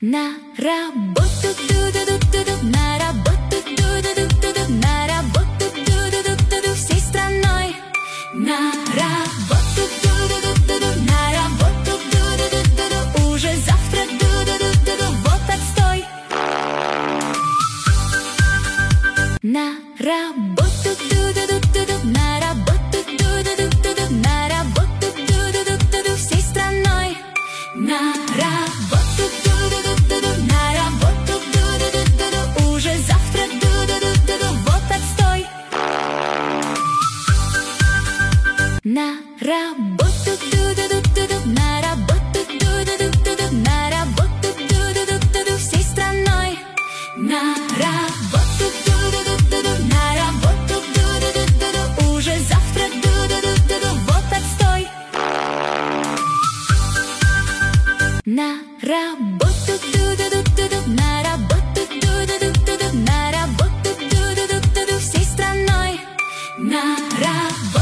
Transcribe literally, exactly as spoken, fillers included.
На работу, ду-ду-ду-ду-ду, на работу, ду-ду-ду-ду-ду, на работу, ду-ду-ду-ду-ду, всей страной. На работу, ду-ду-ду-ду-ду, на работу, ду-ду-ду-ду-ду, уже завтра, ду-ду-ду-ду-ду, вот отстой. На работу, ду-ду-ду-ду-ду, на работу, ду-ду-ду-ду-ду, на работу, ду-ду-ду-ду-ду, всей страной. На работу, ду-ду-ду-ду-ду, на работу, ду-ду-ду-ду-ду, уже завтра, ду-ду-ду-ду-ду, вот отстой. На работу, ду-ду-ду-ду-ду, на работу, ду-ду-ду-ду-ду, на работу, ду-ду-ду-ду-ду, всей страной. На работу, ду-ду-ду-ду-ду, на работу, ду-ду-ду-ду-ду, уже завтра, ду-ду-ду-ду-ду, вот отстой. На работу, ду-ду-ду-ду-ду, на работу, ду-ду-ду-ду-ду, на работу, ду-ду-ду-ду-ду, всей страной. На работу.